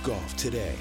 Golf Today.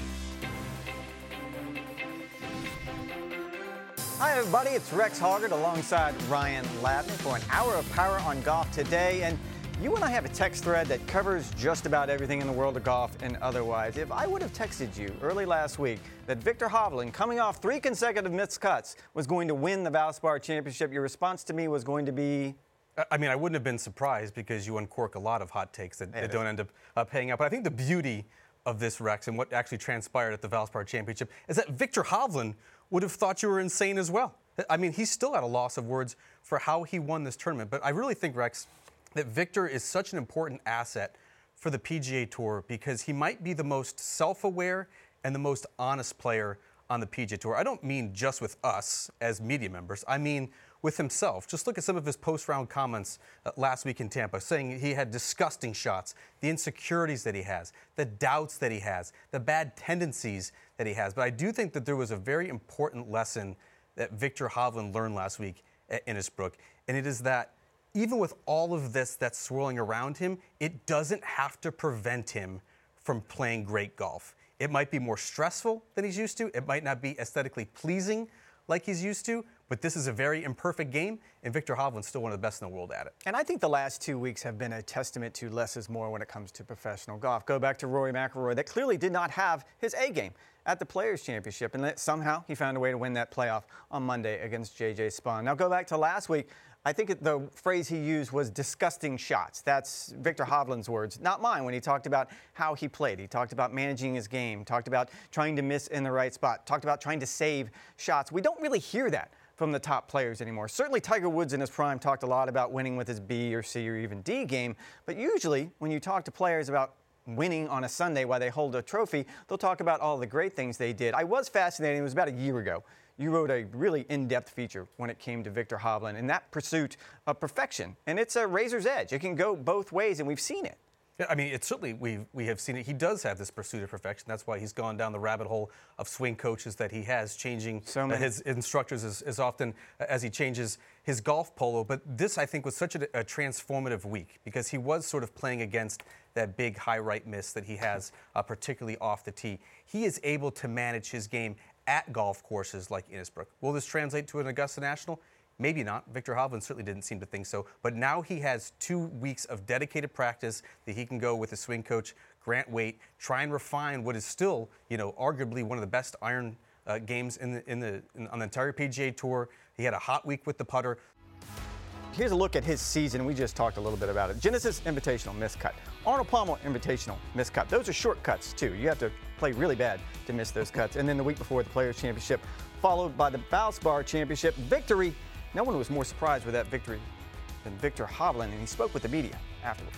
Hi everybody, it's Rex Hoggard alongside Ryan Lavin for an hour of Power on Golf Today. And you and I have a text thread that covers just about everything in the world of golf and otherwise. If I would have texted you early last week that Viktor Hovland, coming off 3 consecutive missed cuts, was going to win the Valspar Championship, your response to me was going to be... I mean, I wouldn't have been surprised because you uncork a lot of hot takes that don't end up paying out. But I think the beauty of this, Rex, and what actually transpired at the Valspar Championship is that Viktor Hovland would have thought you were insane as well. I mean, he's still at a loss of words for how he won this tournament. But I really think, Rex, that Viktor is such an important asset for the PGA Tour because he might be the most self-aware and the most honest player on the PGA Tour. I don't mean just with us as media members. I mean with himself. Just look at some of his post-round comments last week in Tampa, saying he had disgusting shots, the insecurities that he has, the doubts that he has, the bad tendencies that he has. But I do think that there was a very important lesson that Viktor Hovland learned last week at Innisbrook, and it is that even with all of this that's swirling around him, it doesn't have to prevent him from playing great golf. It might be more stressful than he's used to. It might not be aesthetically pleasing like he's used to, but this is a very imperfect game, and Viktor Hovland's still one of the best in the world at it. And I think the last 2 weeks have been a testament to less is more when it comes to professional golf. Go back to Rory McIlroy, that clearly did not have his A game at the Players' Championship, and that somehow he found a way to win that playoff on Monday against J.J. Spaun. Now go back to last week. I think the phrase he used was disgusting shots. That's Viktor Hovland's words, not mine, when he talked about how he played. He talked about managing his game, talked about trying to miss in the right spot, talked about trying to save shots. We don't really hear that from the top players anymore. Certainly Tiger Woods in his prime talked a lot about winning with his B or C or even D game, but usually when you talk to players about winning on a Sunday while they hold a trophy, they'll talk about all the great things they did. I was fascinated. It was about a year ago. You wrote a really in-depth feature when it came to Viktor Hovland and that pursuit of perfection. And it's a razor's edge. It can go both ways, and we've seen it. Yeah, I mean, it's certainly we have seen it. He does have this pursuit of perfection. That's why he's gone down the rabbit hole of swing coaches that he has, changing his instructors as often as he changes his golf polo. But this, I think, was such a transformative week because he was sort of playing against that big high right miss that he has, particularly off the tee. He is able to manage his game at golf courses like Innisbrook. Will this translate to an Augusta National? Maybe not. Viktor Hovland certainly didn't seem to think so. But now he has 2 weeks of dedicated practice that he can go with his swing coach, Grant Waite, try and refine what is still, arguably one of the best iron games on the entire PGA Tour. He had a hot week with the putter. Here's a look at his season. We just talked a little bit about it. Genesis Invitational, miscut. Arnold Palmer Invitational, miscut. Those are short cuts, too. You have to play really bad to miss those cuts. And then the week before, the Players' Championship, followed by the Valspar Championship victory. No one was more surprised with that victory than Viktor Hovland, and he spoke with the media afterwards.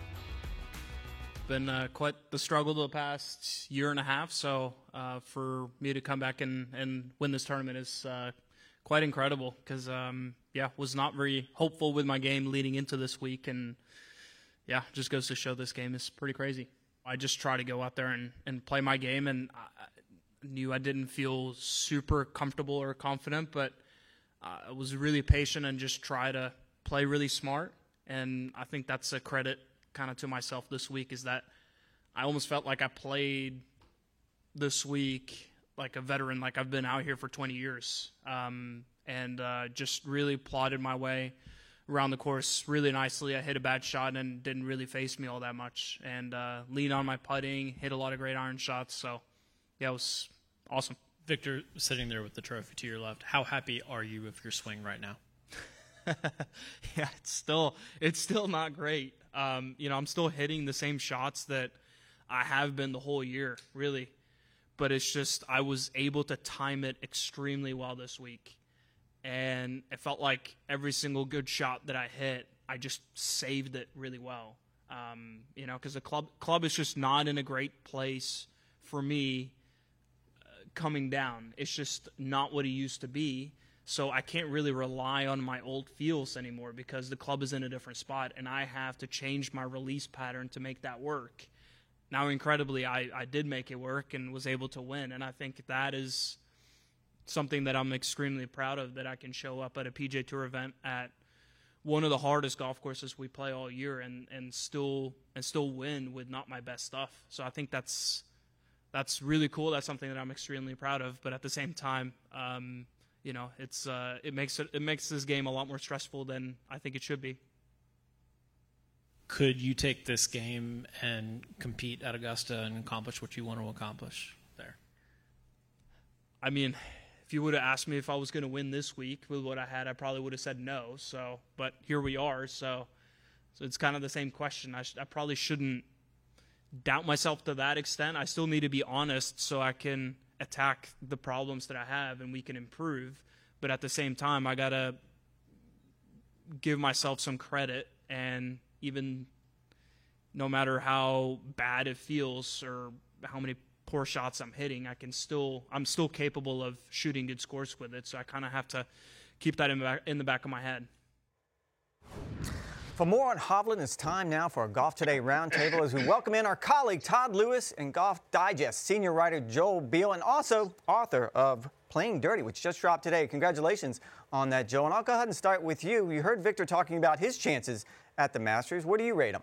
Been quite the struggle the past year and a half, so for me to come back and win this tournament is quite incredible because, was not very hopeful with my game leading into this week, and just goes to show this game is pretty crazy. I just try to go out there and play my game, and I knew I didn't feel super comfortable or confident, but I was really patient and just try to play really smart, and I think that's a credit kind of to myself this week is that I almost felt like I played this week like a veteran, like I've been out here for 20 years, and just really plotted my way around the course really nicely. I hit a bad shot and didn't really face me all that much, and leaned on my putting, hit a lot of great iron shots, so it was awesome. Viktor, sitting there with the trophy to your left, how happy are you with your swing right now? It's still not great. I'm still hitting the same shots that I have been the whole year, really. But it's just I was able to time it extremely well this week. And it felt like every single good shot that I hit, I just saved it really well. Because the club is just not in a great place for me coming down. It's just not what it used to be. So I can't really rely on my old feels anymore because the club is in a different spot, and I have to change my release pattern to make that work. Now, incredibly, I did make it work and was able to win, and I think that is something that I'm extremely proud of, that I can show up at a PGA Tour event at one of the hardest golf courses we play all year and still win with not my best stuff. So I think that's that's really cool. That's something that I'm extremely proud of. But at the same time, it makes this game a lot more stressful than I think it should be. Could you take this game and compete at Augusta and accomplish what you want to accomplish there? I mean, if you would have asked me if I was going to win this week with what I had, I probably would have said no. So, but here we are. So it's kind of the same question. I probably shouldn't doubt myself to that extent. I still need to be honest so I can attack the problems that I have and we can improve. But at the same time, I got to give myself some credit, and even no matter how bad it feels or how many poor shots I'm hitting, I'm still capable of shooting good scores with it. So I kind of have to keep that in the back of my head. For more on Hovland, it's time now for our Golf Today Roundtable as we welcome in our colleague Todd Lewis and Golf Digest senior writer Joel Beal, and also author of Playing Dirty, which just dropped today. Congratulations on that, Joel. And I'll go ahead and start with you. You heard Victor talking about his chances at the Masters. Where do you rate him?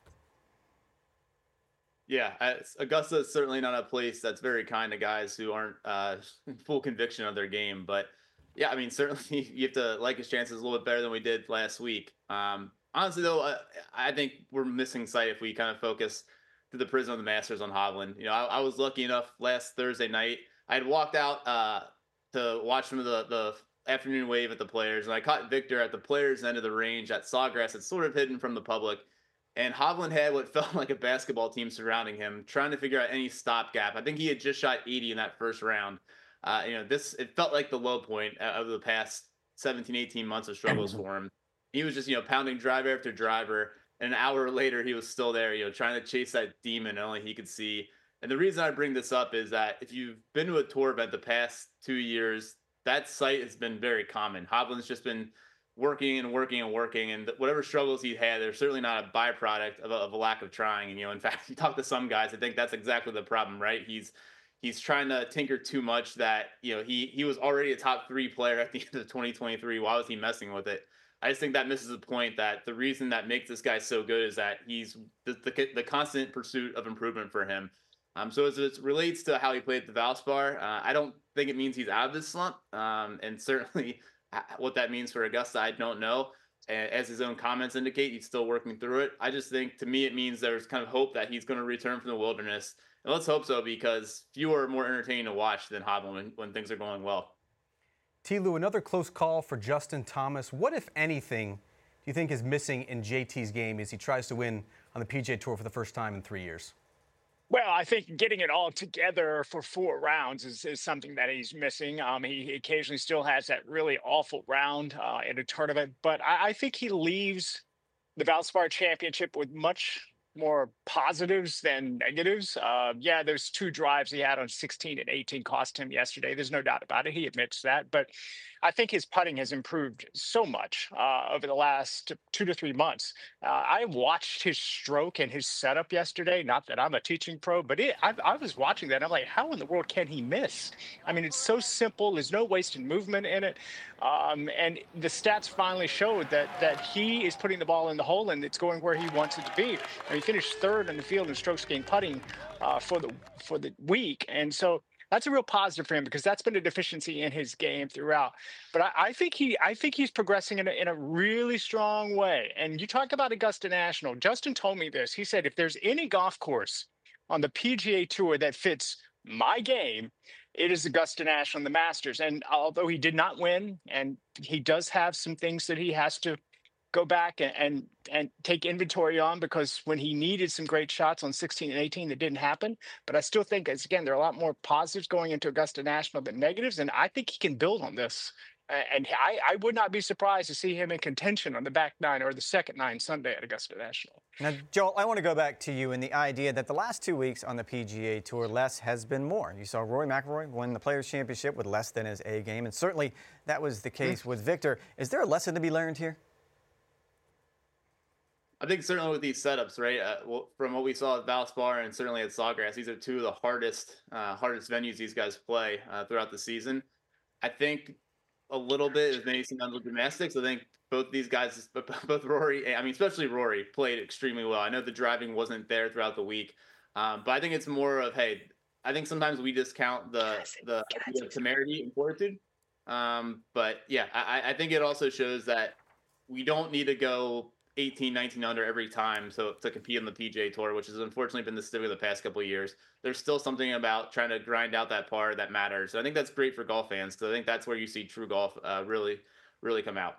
Yeah, Augusta is certainly not a place that's very kind to guys who aren't in full conviction of their game. But yeah, I mean, certainly you have to like his chances a little bit better than we did last week. Honestly, though, I think we're missing sight if we kind of focus to the prison of the Masters on Hovland. You know, I was lucky enough last Thursday night. I had walked out to watch some of the afternoon wave at the Players, and I caught Victor at the Players' end of the range at Sawgrass. It's sort of hidden from the public. And Hovland had what felt like a basketball team surrounding him, trying to figure out any stopgap. I think he had just shot 80 in that first round. It felt like the low point of the past 17, 18 months of struggles for him. He was just, pounding driver after driver. And an hour later, he was still there, trying to chase that demon only he could see. And the reason I bring this up is that if you've been to a tour event the past 2 years, that sight has been very common. Hovland's just been working and working and working, and whatever struggles he had, they're certainly not a byproduct of a lack of trying. And in fact, you talk to some guys, I think that's exactly the problem, right? He's trying to tinker too much that he was already a top 3 player at the end of 2023. Why was he messing with it? I just think that misses the point that the reason that makes this guy so good is that he's the constant pursuit of improvement for him. So as it relates to how he played at the Valspar, I don't think it means he's out of this slump, and certainly what that means for Augusta, I don't know. As his own comments indicate, he's still working through it. I just think, to me, it means there's kind of hope that he's going to return from the wilderness. And let's hope so, because few are more entertaining to watch than Hovland when things are going well. T. Lou, another close call for Justin Thomas. What, if anything, do you think is missing in JT's game as he tries to win on the PGA Tour for the first time in 3 years? Well, I think getting it all together for 4 rounds is something that he's missing. He occasionally still has that really awful round in a tournament, but I think he leaves the Valspar Championship with much more positives than negatives. There's 2 drives he had on 16 and 18 cost him yesterday. There's no doubt about it. He admits that. But I think his putting has improved so much over the last 2 to 3 months. I watched his stroke and his setup yesterday. Not that I'm a teaching pro, but I was watching that. And I'm like, how in the world can he miss? I mean, it's so simple. There's no wasted movement in it. And the stats finally showed that he is putting the ball in the hole and it's going where he wants it to be. And he finished 3rd in the field in strokes gained putting for the week. And so that's a real positive for him because that's been a deficiency in his game throughout. But I think he's progressing in a really strong way. And you talk about Augusta National. Justin told me this. He said, if there's any golf course on the PGA Tour that fits my game, it is Augusta National and the Masters. And although he did not win, and he does have some things that he has to go back and take inventory on, because when he needed some great shots on 16 and 18, it didn't happen. But I still think, again, there are a lot more positives going into Augusta National than negatives, and I think he can build on this. And I would not be surprised to see him in contention on the back 9 or the second 9 Sunday at Augusta National. Now, Joel, I want to go back to you and the idea that the last 2 weeks on the PGA Tour, less has been more. You saw Rory McIlroy win the Players' Championship with less than his A game, and certainly that was the case with Victor. Is there a lesson to be learned here? I think certainly with these setups, right, from what we saw at Valspar and certainly at Sawgrass, these are 2 of the hardest venues these guys play throughout the season. I think a little bit is maybe some mental gymnastics. I think both these guys, both Rory, especially Rory, played extremely well. I know the driving wasn't there throughout the week, but I think it's more of, hey, I think sometimes we discount the idea of temerity and fortitude. But yeah, I think it also shows that we don't need to go 18, 19 under every time to compete on the PGA Tour, which has unfortunately been the stigma the past couple of years. There's still something about trying to grind out that par that matters. So I think that's great for golf fans, because I think that's where you see true golf really come out.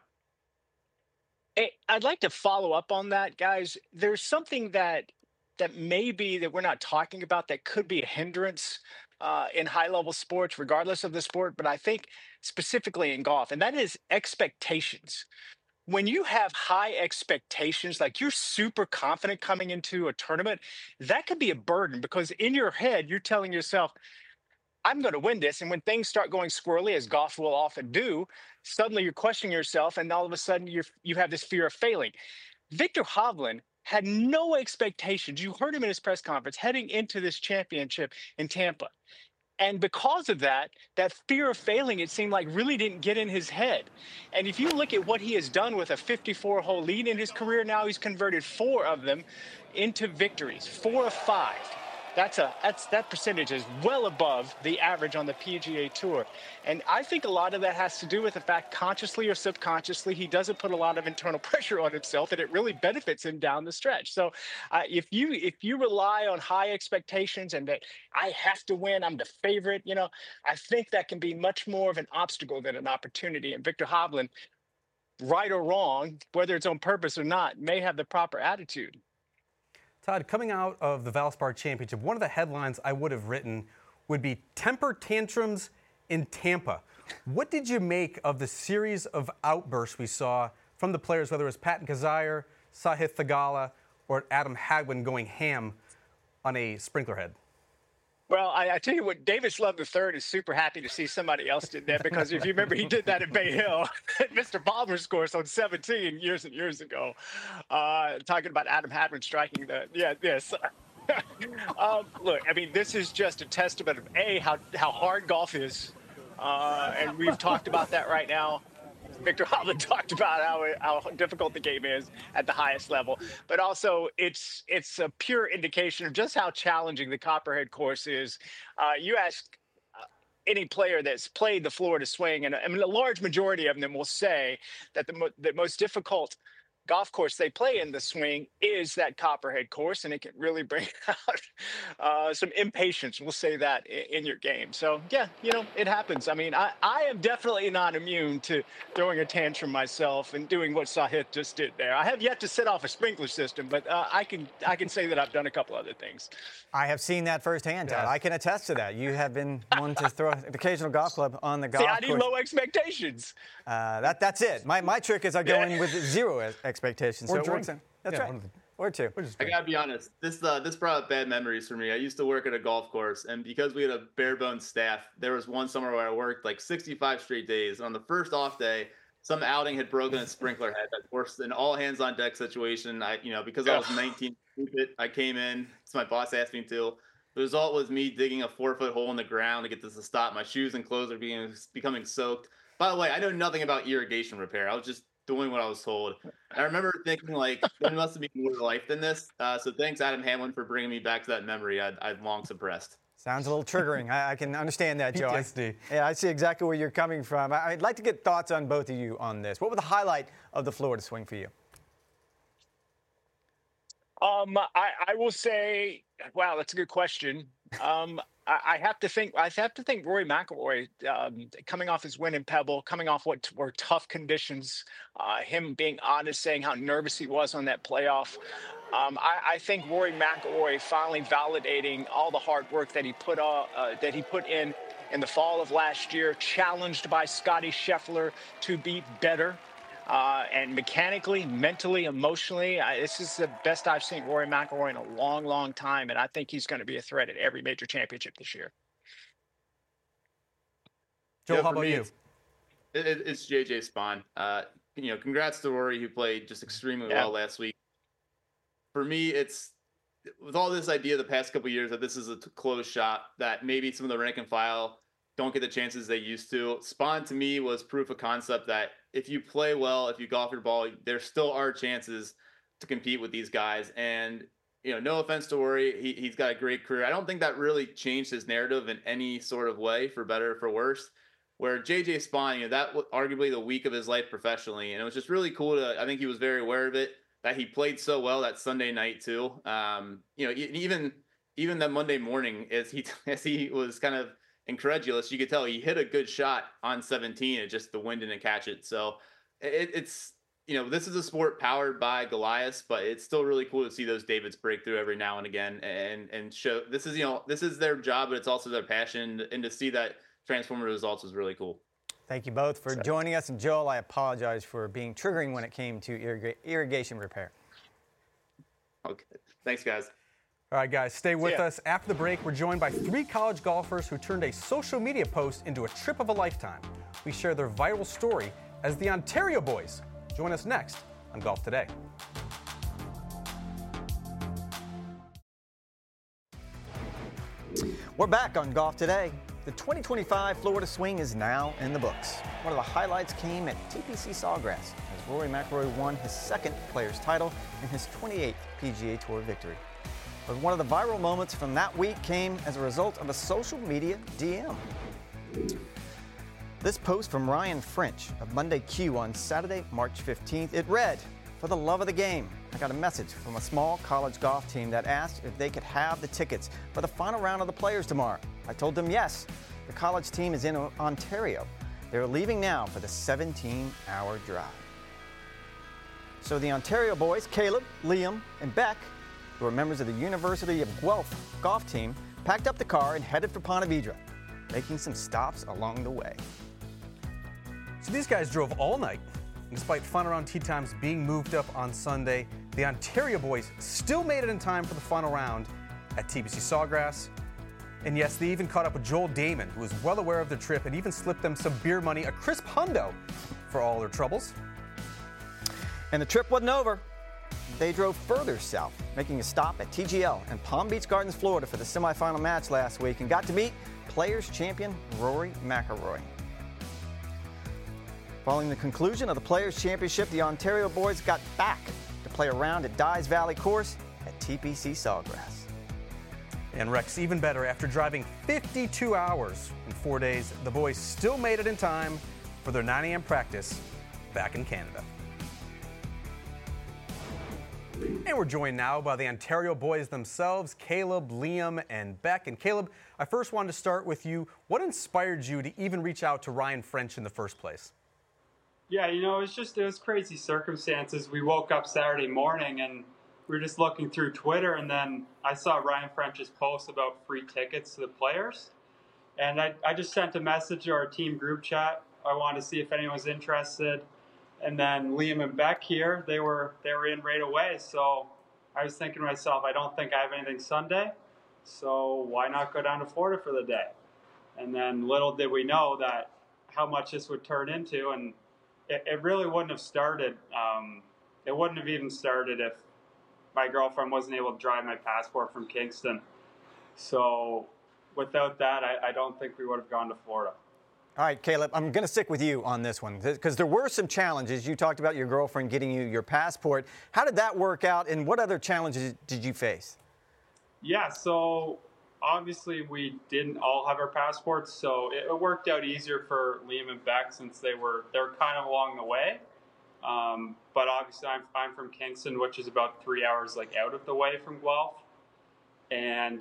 Hey, I'd like to follow up on that, guys. There's something that maybe that we're not talking about that could be a hindrance in high level sports, regardless of the sport. But I think specifically in golf, and that is expectations. When you have high expectations, like you're super confident coming into a tournament, that could be a burden because in your head, you're telling yourself, I'm going to win this. And when things start going squirrely, as golf will often do, suddenly you're questioning yourself, and all of a sudden you have this fear of failing. Victor Hovland had no expectations. You heard him in his press conference heading into this championship in Tampa. And because of that, that fear of failing, it seemed like really didn't get in his head. And if you look at what he has done with a 54-hole lead in his career now, he's converted 4 of them into victories, 4 of 5. That percentage is well above the average on the PGA Tour. And I think a lot of that has to do with the fact, consciously or subconsciously, he doesn't put a lot of internal pressure on himself, and it really benefits him down the stretch. So if you rely on high expectations and that I have to win, I'm the favorite, I think that can be much more of an obstacle than an opportunity. And Victor Hovland, right or wrong, whether it's on purpose or not, may have the proper attitude. Todd, coming out of the Valspar Championship, one of the headlines I would have written would be temper tantrums in Tampa. What did you make of the series of outbursts we saw from the players, whether it was Patton Kizzire, Sahith Theegala, or Adam Hadwin going ham on a sprinkler head? Well, I tell you what, Davis Love III is super happy to see somebody else did that, because if you remember, he did that at Bay Hill at Mr. Palmer's course on 17 years and years ago, talking about Adam Hadwin striking this. Look, I mean, this is just a testament of how hard golf is, and we've talked about that right now. Victor Hovland talked about how difficult the game is at the highest level, but also it's a pure indication of just how challenging the Copperhead course is. You ask any player that's played the Florida swing, and I mean, a large majority of them will say that the most difficult golf course they play in the swing is that Copperhead course, and it can really bring out some impatience, we'll say that, in your game. So yeah, it happens. I mean, I am definitely not immune to throwing a tantrum myself and doing what Sahith just did there. I have yet to set off a sprinkler system, but I can say that I've done a couple other things. I have seen that firsthand, Todd. I can attest to that. You have been one to throw the occasional golf club on the golf course. See, I need low expectations. That's it. My trick is I go in with 0 expectations. Or so drink. That's right. Or 2. I gotta be honest. This brought up bad memories for me. I used to work at a golf course, and because we had a bare bones staff, there was one summer where I worked like 65 straight days. And on the first off day, some outing had broken a sprinkler head that forced an all hands on deck situation. Because I was 19, I came in. So my boss asked me to. The result was me digging a 4-foot hole in the ground to get this to stop. My shoes and clothes are becoming soaked. By the way, I know nothing about irrigation repair. I was just doing what I was told. I remember thinking, like, there must be more to life than this. So thanks, Adam Hadwin, for bringing me back to that memory I'd long suppressed. Sounds a little triggering. I can understand that, Joe. PTSD. Yeah, I see exactly where you're coming from. I'd like to get thoughts on both of you on this. What was the highlight of the Florida swing for you? I will say, wow, that's a good question. I have to think Rory McIlroy, coming off his win in Pebble, coming off what were tough conditions, him being honest, saying how nervous he was on that playoff. I think Rory McIlroy finally validating all the hard work that he put in the fall of last year, challenged by Scotty Scheffler to be better. And mechanically, mentally, emotionally, this is the best I've seen Rory McIlroy in a long, long time, and I think he's going to be a threat at every major championship this year. Joe, how about you? It's JJ Spaun. Congrats to Rory, who played just extremely well last week. For me, it's with all this idea the past couple of years that this is a closed shop, that maybe some of the rank and file don't get the chances they used to. Spaun, to me, was proof of concept that if you play well, if you golf your ball, there still are chances to compete with these guys. And no offense to Rory, he's got a great career. I don't think that really changed his narrative in any sort of way, for better or for worse. Where JJ Spaun, that was arguably the week of his life professionally, and it was just really cool I think he was very aware of it, that he played so well that Sunday night too. Even that Monday morning, as he was kind of incredulous, you could tell he hit a good shot on 17, and just the wind didn't catch it. So it's this is a sport powered by Goliaths, but it's still really cool to see those Davids break through every now and again and show this is their job, but it's also their passion, and to see that transformative results was really cool. Thank you both for joining us. And Joel, I apologize for being triggering when it came to irrigation repair. Okay. Thanks, guys. All right, guys, stay with us. After the break, we're joined by 3 college golfers who turned a social media post into a trip of a lifetime. We share their viral story as the Ontario Boys. Join us next on Golf Today. We're back on Golf Today. The 2025 Florida Swing is now in the books. One of the highlights came at TPC Sawgrass as Rory McIlroy won his 2nd Players title and his 28th PGA Tour victory. But one of the viral moments from that week came as a result of a social media DM. This post from Ryan French of Monday Q on Saturday, March 15th, it read, "For the love of the game, I got a message from a small college golf team that asked if they could have the tickets for the final round of the Players tomorrow. I told them yes. The college team is in Ontario. They're leaving now for the 17-hour drive." So the Ontario boys, Caleb, Liam, and Beck, who are members of the University of Guelph golf team, packed up the car and headed for Ponte Vedra, making some stops along the way. So these guys drove all night. Despite final round tee times being moved up on Sunday, the Ontario boys still made it in time for the final round at TPC Sawgrass. And yes, they even caught up with Joel Damon, who was well aware of the trip and even slipped them some beer money, a crisp hundo for all their troubles. And the trip wasn't over. They drove further south, making a stop at TGL in Palm Beach Gardens, Florida for the semifinal match last week, and got to meet Players champion Rory McIlroy. Following the conclusion of the Players Championship, the Ontario boys got back to play a round at Dyes Valley Course at TPC Sawgrass. And Rex, even better, after driving 52 hours in 4 days, the boys still made it in time for their 9 a.m. practice back in Canada. And we're joined now by the Ontario boys themselves, Caleb, Liam, and Beck. And Caleb, I first wanted to start with you. What inspired you to even reach out to Ryan French in the first place? Yeah, it was crazy circumstances. We woke up Saturday morning and we were just looking through Twitter, and then I saw Ryan French's post about free tickets to the Players. And I just sent a message to our team group chat. I wanted to see if anyone was interested. And then Liam and Beck here, they were in right away. So I was thinking to myself, I don't think I have anything Sunday, so why not go down to Florida for the day? And then little did we know that how much this would turn into, and it really wouldn't have started. It wouldn't have even started if my girlfriend wasn't able to drive my passport from Kingston. So without that, I don't think we would have gone to Florida. All right, Caleb, I'm going to stick with you on this one because there were some challenges. You talked about your girlfriend getting you your passport. How did that work out, and what other challenges did you face? Yeah, so obviously we didn't all have our passports, so it worked out easier for Liam and Beck since they're kind of along the way. But obviously I'm from Kingston, which is about 3 hours out of the way from Guelph, and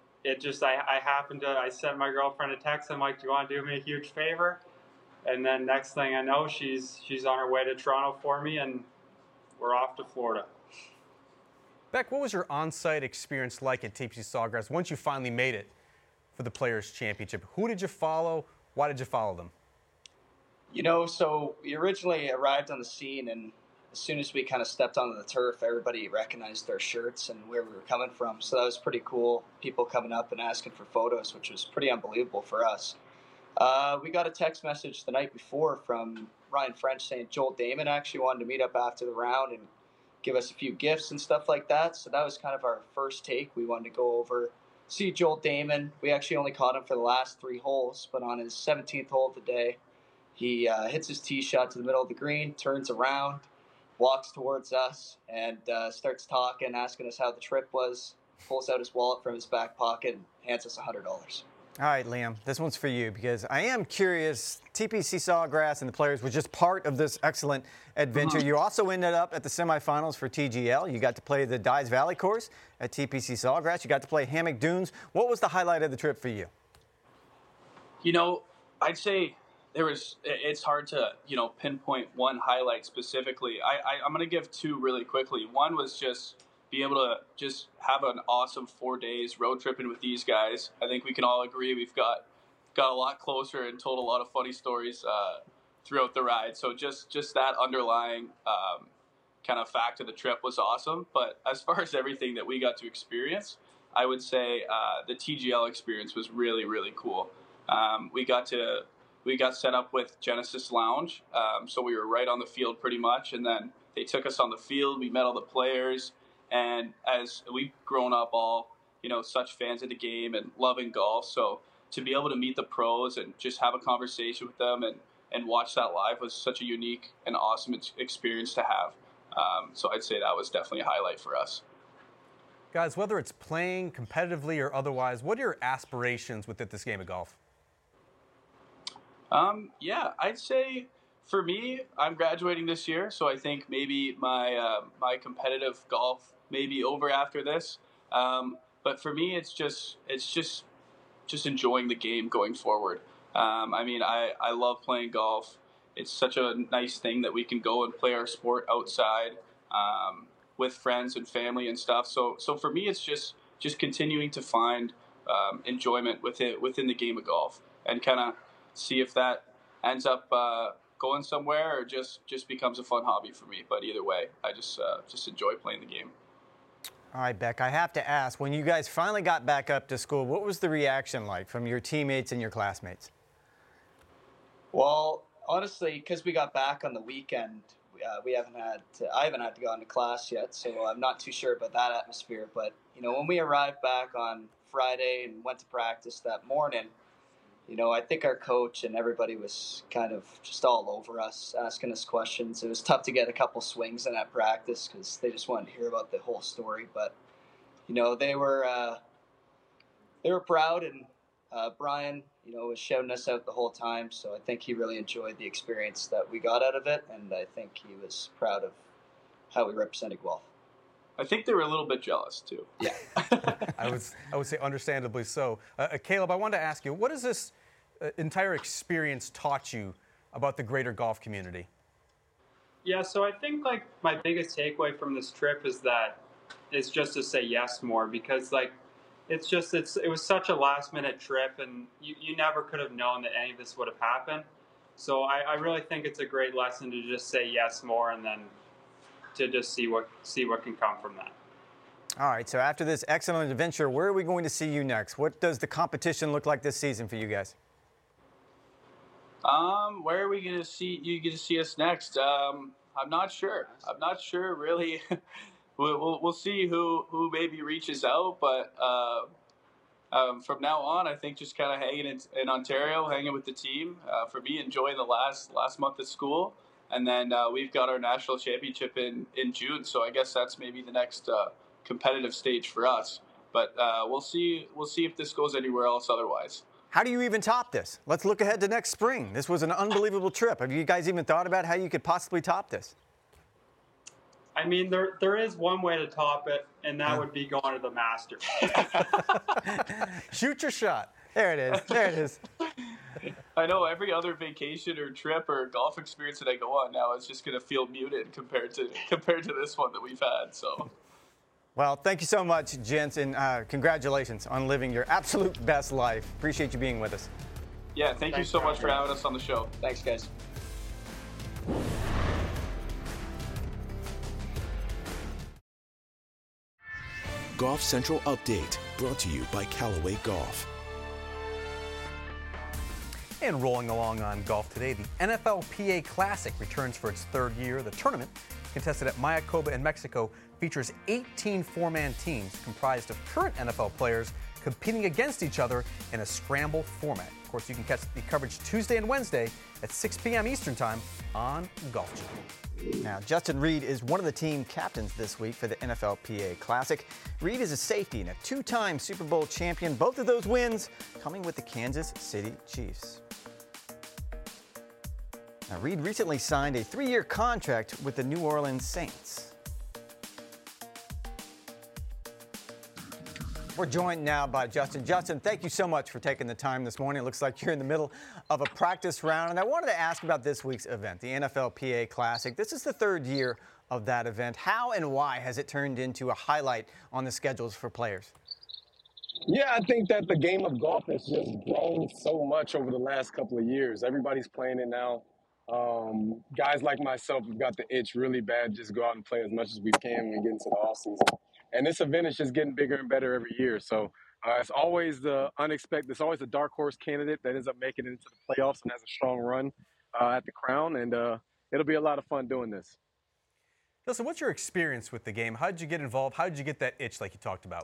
I sent my girlfriend a text. I'm like, "Do you want to do me a huge favor?" And then next thing I know, she's on her way to Toronto for me, and we're off to Florida. Beck, what was your on-site experience like at TPC Sawgrass once you finally made it for the Players Championship? Who did you follow? Why did you follow them? So we originally arrived on the scene, and as soon as we kind of stepped onto the turf, everybody recognized our shirts and where we were coming from. So that was pretty cool. People coming up and asking for photos, which was pretty unbelievable for us. We got a text message the night before from Ryan French saying Joel Damon actually wanted to meet up after the round and give us a few gifts and stuff like that. So that was kind of our first take. We wanted to go over, see Joel Damon. We actually only caught him for the last 3 holes, but on his 17th hole of the day, he hits his tee shot to the middle of the green, turns around, walks towards us and starts talking, asking us how the trip was, pulls out his wallet from his back pocket and hands us $100. All right, Liam, this one's for you because I am curious. TPC Sawgrass and the players were just part of this excellent adventure. You also ended up at the semifinals for TGL. You got to play the Dyes Valley course at TPC Sawgrass. You got to play Hammock Dunes. What was the highlight of the trip for you? You know, I'd say it's hard to, pinpoint one highlight specifically. I'm going to give two really quickly. One was just be able to just have an awesome 4 days road tripping with these guys. I think we can all agree we've got a lot closer and told a lot of funny stories throughout the ride. So just that underlying kind of fact of the trip was awesome. But as far as everything that we got to experience, I would say the TGL experience was really, really cool. We got set up with Genesis Lounge, so we were right on the field pretty much, and then they took us on the field. We met all the players, and as we've grown up all, such fans of the game and loving golf, so to be able to meet the pros and just have a conversation with them and watch that live was such a unique and awesome experience to have. So I'd say that was definitely a highlight for us. Guys, whether it's playing competitively or otherwise, what are your aspirations within this game of golf? Yeah, I'd say for me, I'm graduating this year, so I think maybe my competitive golf may be over after this. But for me, it's just enjoying the game going forward. I love playing golf. It's such a nice thing that we can go and play our sport outside with friends and family and stuff. So for me, it's just continuing to find enjoyment within the game of golf and kind of see if that ends up going somewhere or just becomes a fun hobby for me. But either way, I just enjoy playing the game. All right, Beck, I have to ask, when you guys finally got back up to school, what was the reaction like from your teammates and your classmates? Well, honestly, because we got back on the weekend, I haven't had to go into class yet, so I'm not too sure about that atmosphere. But, when we arrived back on Friday and went to practice that morning, I think our coach and everybody was kind of just all over us, asking us questions. It was tough to get a couple swings in at practice because they just wanted to hear about the whole story. But, they were proud, and Brian, was shouting us out the whole time. So I think he really enjoyed the experience that we got out of it, and I think he was proud of how we represented Guelph. I think they were a little bit jealous too. Yeah. I would say understandably so. Caleb, I wanted to ask you, what has this entire experience taught you about the greater golf community? Yeah, so I think my biggest takeaway from this trip is just to say yes more, because it was such a last minute trip, and you never could have known that any of this would have happened. So I really think it's a great lesson to just say yes more, and then to just see what can come from that. All right, so after this excellent adventure, where are we going to see you next? What does the competition look like this season for you guys? Where are we going to see you get to see us next? I'm not sure. I'm not sure really. We'll see who maybe reaches out, but from now on, I think just kind of hanging in Ontario, hanging with the team. For me, enjoying the last month of school. And then we've got our national championship in June, so I guess that's maybe the next competitive stage for us. But we'll see if this goes anywhere else otherwise. How do you even top this? Let's look ahead to next spring. This was an unbelievable trip. Have you guys even thought about how you could possibly top this? I mean, there is one way to top it, and that would be going to the Masters. Shoot your shot. There it is. There it is. I know every other vacation or trip or golf experience that I go on now is just going to feel muted compared to this one that we've had. So, well, thank you so much, gents, and congratulations on living your absolute best life. Appreciate you being with us. Yeah, thank you so much for having us on the show. Thanks, guys. Golf Central Update, brought to you by Callaway Golf. And rolling along on golf today, the NFLPA Classic returns for its third year. The tournament, contested at Mayakoba in Mexico, features 18 four-man teams comprised of current NFL players competing against each other in a scramble format. Of course, you can catch the coverage Tuesday and Wednesday at 6 p.m. Eastern Time on Golf Channel. Now, Justin Reed is one of the team captains this week for the NFLPA Classic. Reed is a safety and a two-time Super Bowl champion. Both of those wins coming with the Kansas City Chiefs. Now, Reed recently signed a 3-year contract with the New Orleans Saints. We're joined now by Justin. Justin, thank you so much for taking the time this morning. It looks like you're in the middle of a practice round. And I wanted to ask about this week's event, the NFLPA Classic. This is the 3rd year of that event. How and why has it turned into a highlight on the schedules for players? Yeah, I think that the game of golf has just grown so much over the last couple of years. Everybody's playing it now. Guys like myself have got the itch really bad, just go out and play as much as we can when we get into the off season. And this event is just getting bigger and better every year. So it's always the unexpected. It's always a dark horse candidate that ends up making it into the playoffs and has a strong run at the crown. And it'll be a lot of fun doing this. Justin, what's your experience with the game? How did you get involved? How did you get that itch like you talked about?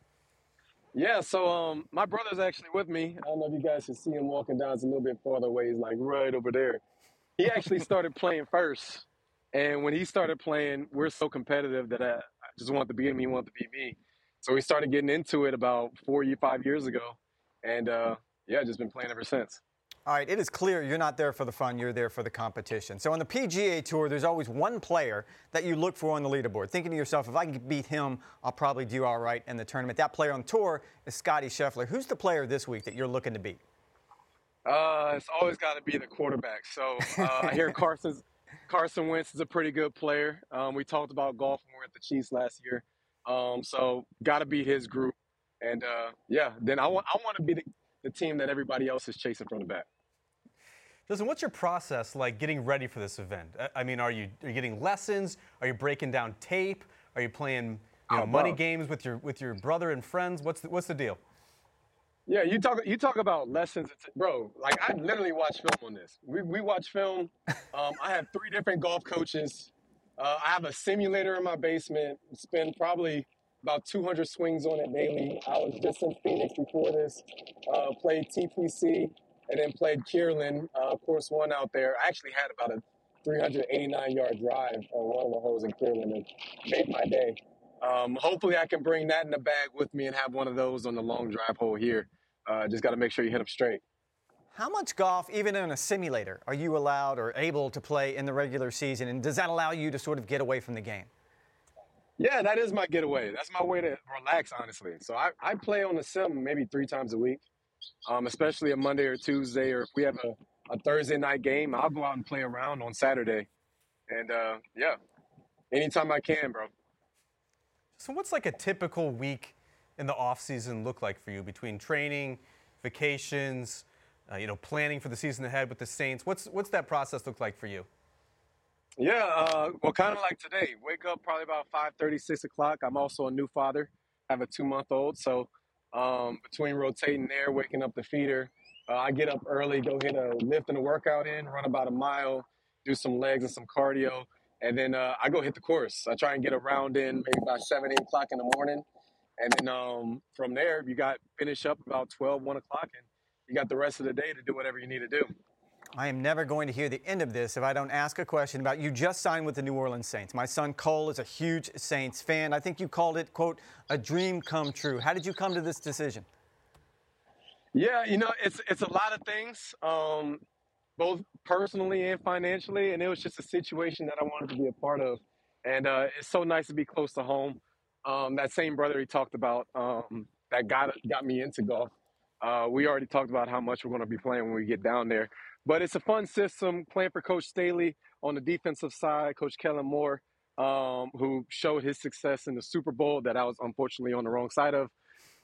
Yeah, so my brother's actually with me. I don't know if you guys can see him walking down. It's a little bit farther away. He's like right over there. He actually started playing first. And when he started playing, we're so competitive that I just wanted to beat him. He wanted to beat me. So we started getting into it about 5 years ago. And, just been playing ever since. All right, it is clear you're not there for the fun. You're there for the competition. So on the PGA Tour, there's always one player that you look for on the leaderboard, thinking to yourself, if I can beat him, I'll probably do all right in the tournament. That player on the tour is Scottie Scheffler. Who's the player this week that you're looking to beat? It's always got to be the quarterback. So I hear Carson Wentz is a pretty good player. We talked about golf when we were at the Chiefs last year. So got to beat his group. And, then I want to be the team that everybody else is chasing from the back. Justin, what's your process like getting ready for this event? I mean, are you getting lessons? Are you breaking down tape? Are you playing money games with your brother and friends? What's the deal? Yeah, you talk about lessons, bro. Like I literally watch film on this. We watch film. I have 3 different golf coaches. I have a simulator in my basement. Spend probably about 200 swings on it daily. I was just in Phoenix before this. Played TPC and then played Kierland. Course 1 out there. I actually had about a 389-yard drive on one of the holes in Kierland and made my day. Hopefully I can bring that in the bag with me and have one of those on the long drive hole here. Just got to make sure you hit them straight. How much golf, even in a simulator, are you allowed or able to play in the regular season? And does that allow you to sort of get away from the game? Yeah, that is my getaway. That's my way to relax, honestly. So I play on the sim maybe 3 times a week, especially a Monday or Tuesday, or if we have a Thursday night game, I'll go out and play around on Saturday. And, anytime I can, bro. So what's like a typical week in the off season look like for you between training, vacations, planning for the season ahead with the Saints? What's that process look like for you? Yeah, kind of like today. Wake up probably about 5:30, 6 o'clock. I'm also a new father. I have a 2-month-old. So between rotating there, waking up the feeder, I get up early, go hit a lift and a workout in, run about a mile, do some legs and some cardio. And then I go hit the course. I try and get a round in maybe about 7, 8 o'clock in the morning. And then from there, you got finish up about 12, 1 o'clock, and you got the rest of the day to do whatever you need to do. I am never going to hear the end of this if I don't ask a question about you just signed with the New Orleans Saints. My son Cole is a huge Saints fan. I think you called it, quote, a dream come true. How did you come to this decision? Yeah, it's a lot of things. Both personally and financially, and it was just a situation that I wanted to be a part of. And it's so nice to be close to home. That same brother he talked about that got me into golf. We already talked about how much we're going to be playing when we get down there. But it's a fun system, playing for Coach Staley on the defensive side, Coach Kellen Moore, who showed his success in the Super Bowl that I was unfortunately on the wrong side of.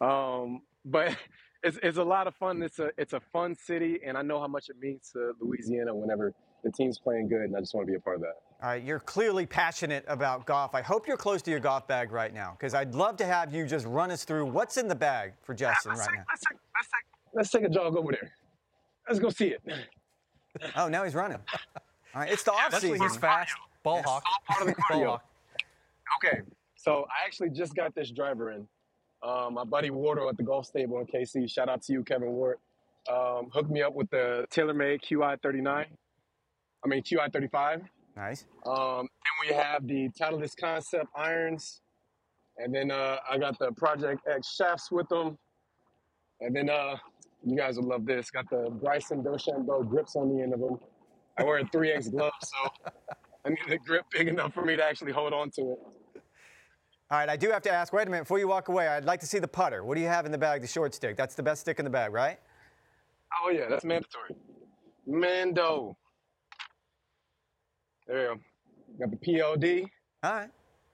But it's a lot of fun. It's a fun city, and I know how much it means to Louisiana whenever the team's playing good, and I just want to be a part of that. All right, you're clearly passionate about golf. I hope you're close to your golf bag right now, because I'd love to have you just run us through what's in the bag for Justin right now. Let's take a jog over there. Let's go see it. Oh, now he's running. All right, it's the off season. He's fast. Ball hawk. All part of the cardio. Okay, so I actually just got this driver in. My buddy Wardo at the Golf Stable in KC, shout out to you, Kevin Ward, hooked me up with the TaylorMade QI35. Nice. And we have the Titleist Concept irons. And then I got the Project X shafts with them. And then you guys will love this. Got the Bryson DeChambeau grips on the end of them. I wear a 3X glove, so I need the grip big enough for me to actually hold on to it. All right, I do have to ask, wait a minute, before you walk away, I'd like to see the putter. What do you have in the bag, the short stick? That's the best stick in the bag, right? Oh, yeah, that's mandatory. Mando. There you go. Got the PLD. All right.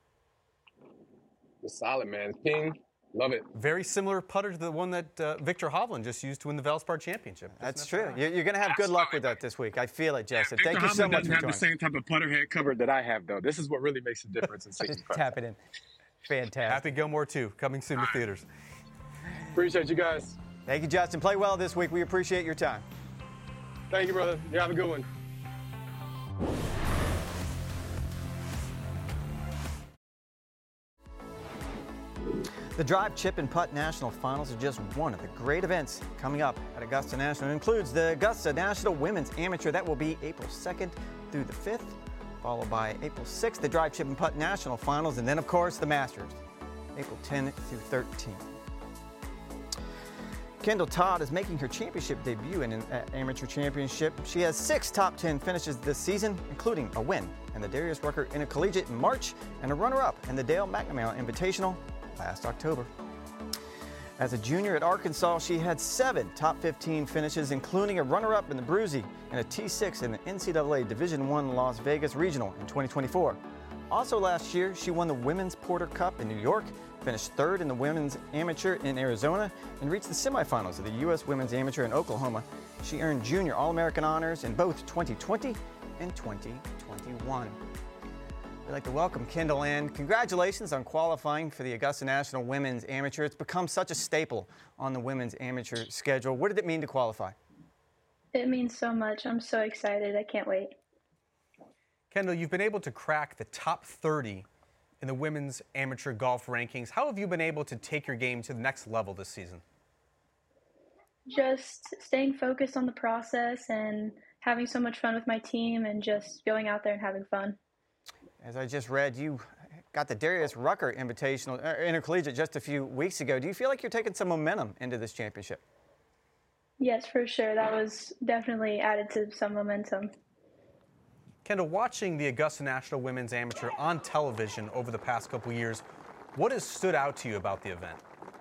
It's solid, man. King. Love it. Very similar putter to the one that Victor Hovland just used to win the Valspar Championship. That's true. You're going to have good luck with that this week. I feel it, Justin. Yeah, Thank you so much for doesn't have joining. the same type of putter head cover that I have, though. This is what really makes a difference in safety. Just tap it in. Fantastic. Happy Gilmore 2, coming soon to theaters. Appreciate you guys. Thank you, Justin. Play well this week. We appreciate your time. Thank you, brother. You have a good one. The Drive, Chip, and Putt National Finals are just one of the great events coming up at Augusta National. It includes the Augusta National Women's Amateur. That will be April 2nd through the 5th, followed by April 6th, the Drive, Chip, and Putt National Finals, and then, of course, the Masters, April 10 through 13. Kendall Todd is making her championship debut in an amateur championship. She has 6 top 10 finishes this season, including a win in the Darius Rucker Intercollegiate in March and a runner-up in the Dale McNamara Invitational last October. As a junior at Arkansas, she had 7 top 15 finishes, including a runner-up in the Bruzy and a T6 in the NCAA Division I Las Vegas Regional in 2024. Also last year, she won the Women's Porter Cup in New York, finished 3rd in the Women's Amateur in Arizona, and reached the semifinals of the U.S. Women's Amateur in Oklahoma. She earned junior All-American honors in both 2020 and 2021. We'd like to welcome Kendall in. Congratulations on qualifying for the Augusta National Women's Amateur. It's become such a staple on the women's amateur schedule. What did it mean to qualify? It means so much. I'm so excited. I can't wait. Kendall, you've been able to crack the top 30 in the women's amateur golf rankings. How have you been able to take your game to the next level this season? Just staying focused on the process and having so much fun with my team and just going out there and having fun. As I just read, you got the Darius Rucker Invitational Intercollegiate just a few weeks ago. Do you feel like you're taking some momentum into this championship? Yes, for sure. That was definitely added to some momentum. Kendall, watching the Augusta National Women's Amateur on television over the past couple years, what has stood out to you about the event?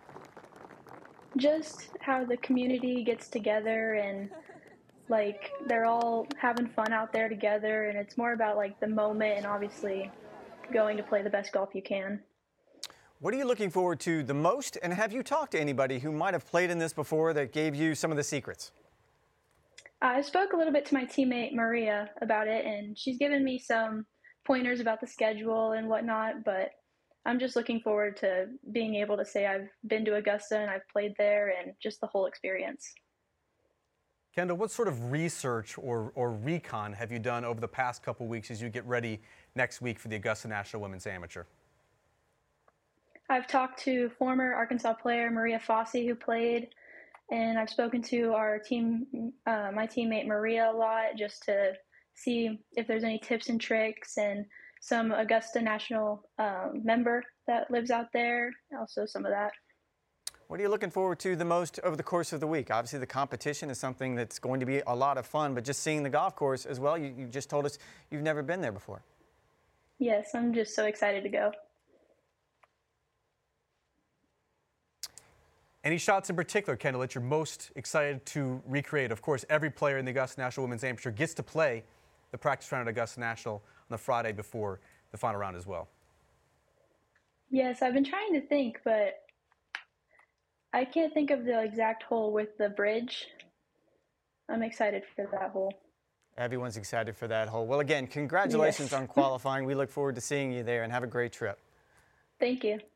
Just how the community gets together and like they're all having fun out there together, and it's more about like the moment and obviously going to play the best golf you can. What are you looking forward to the most, and have you talked to anybody who might have played in this before that gave you some of the secrets? I spoke a little bit to my teammate Maria about it, and she's given me some pointers about the schedule and whatnot, but I'm just looking forward to being able to say I've been to Augusta and I've played there and just the whole experience. Kendall, what sort of research or recon have you done over the past couple weeks as you get ready next week for the Augusta National Women's Amateur? I've talked to former Arkansas player Maria Fossey, who played, and I've spoken to our team, my teammate Maria, a lot, just to see if there's any tips and tricks, and some Augusta National member that lives out there, also some of that. What are you looking forward to the most over the course of the week? Obviously, the competition is something that's going to be a lot of fun, but just seeing the golf course as well, you just told us you've never been there before. Yes, I'm just so excited to go. Any shots in particular, Kendall, that you're most excited to recreate? Of course, every player in the Augusta National Women's Amateur gets to play the practice round at Augusta National on the Friday before the final round as well. Yes, I've been trying to think, but I can't think of the exact hole with the bridge. I'm excited for that hole. Everyone's excited for that hole. Well, again, congratulations on qualifying. We look forward to seeing you there, and have a great trip. Thank you.